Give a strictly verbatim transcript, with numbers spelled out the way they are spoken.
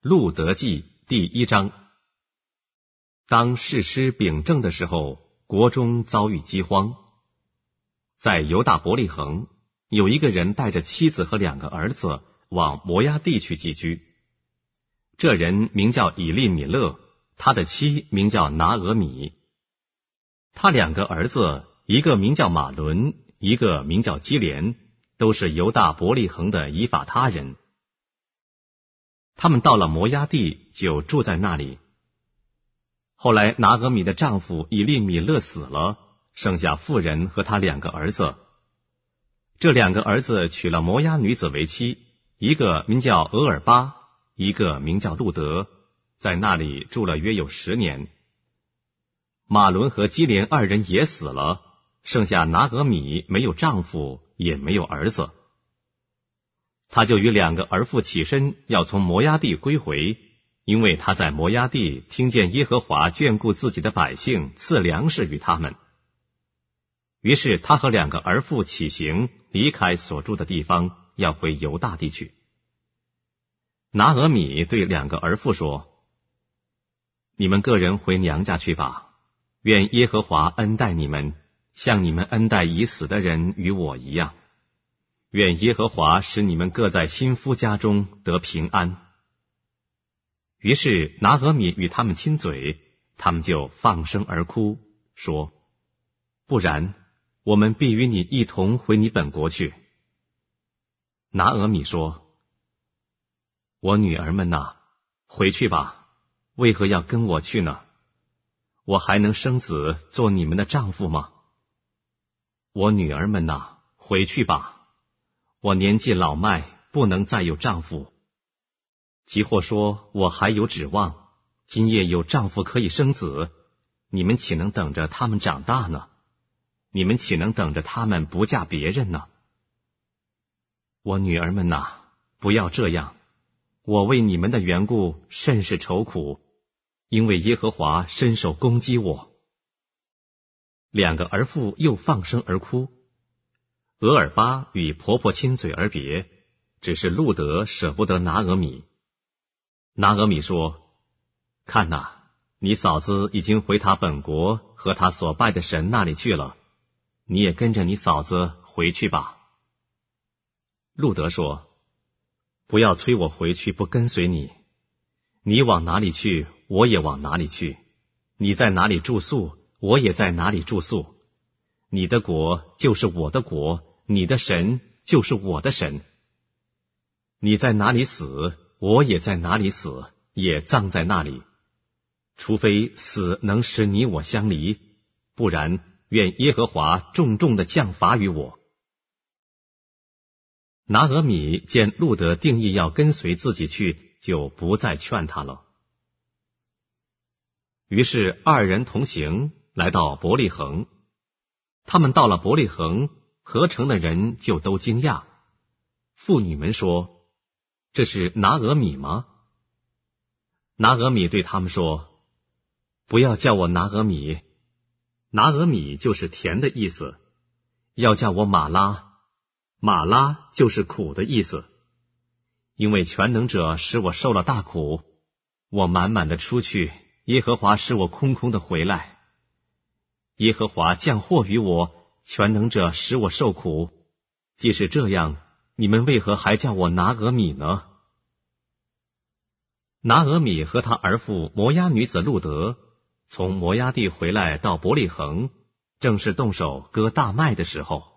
路得记第一章。当士师秉政的时候，国中遭遇饥荒。在犹大伯利恒，有一个人带着妻子和两个儿子往摩押地去寄居。这人名叫以利米勒，他的妻名叫拿俄米。他两个儿子，一个名叫马伦，一个名叫基连，都是犹大伯利恒的以法他人。他们到了摩押地，就住在那里。后来拿俄米的丈夫以利米勒死了，剩下妇人和他两个儿子。这两个儿子娶了摩押女子为妻，一个名叫俄尔巴，一个名叫路德，在那里住了约有十年。马伦和基连二人也死了，剩下拿俄米没有丈夫，也没有儿子。他就与两个儿妇起身，要从摩押地归回，因为他在摩押地听见耶和华眷顾自己的百姓，赐粮食与他们。于是他和两个儿妇起行，离开所住的地方，要回犹大地去。拿俄米对两个儿妇说：你们个人回娘家去吧，愿耶和华恩待你们，像你们恩待已死的人与我一样。愿耶和华使你们各在新夫家中得平安。于是拿俄米与他们亲嘴，他们就放声而哭，说：不然，我们必与你一同回你本国去。拿俄米说：我女儿们哪，回去吧，为何要跟我去呢？我还能生子做你们的丈夫吗？我女儿们哪，回去吧，我年纪老迈，不能再有丈夫。即或说我还有指望，今夜有丈夫可以生子，你们岂能等着他们长大呢？你们岂能等着他们不嫁别人呢？我女儿们哪，不要这样，我为你们的缘故甚是愁苦，因为耶和华伸手攻击我。两个儿妇又放声而哭。俄尔巴与婆婆亲嘴而别，只是路德舍不得拿俄米。拿俄米说：看哪，你嫂子已经回她本国和她所拜的神那里去了，你也跟着你嫂子回去吧。路德说：不要催我回去不跟随你，你往哪里去，我也往哪里去，你在哪里住宿，我也在哪里住宿，你的国就是我的国，你的神就是我的神。你在哪里死，我也在哪里死，也葬在那里。除非死能使你我相离，不然愿耶和华重重的降罚于我。拿俄米见路德定义要跟随自己去，就不再劝他了。于是二人同行，来到伯利恒。他们到了伯利恒，合城的人就都惊讶。妇女们说：这是拿俄米吗？拿俄米对他们说：不要叫我拿俄米，拿俄米就是甜的意思，要叫我马拉，马拉就是苦的意思。因为全能者使我受了大苦，我满满的出去，耶和华使我空空的回来。耶和华降祸于我，全能者使我受苦。既是这样，你们为何还叫我拿俄米呢？拿俄米和他儿妇摩押女子路德从摩押地回来到伯利恒，正是动手割大麦的时候。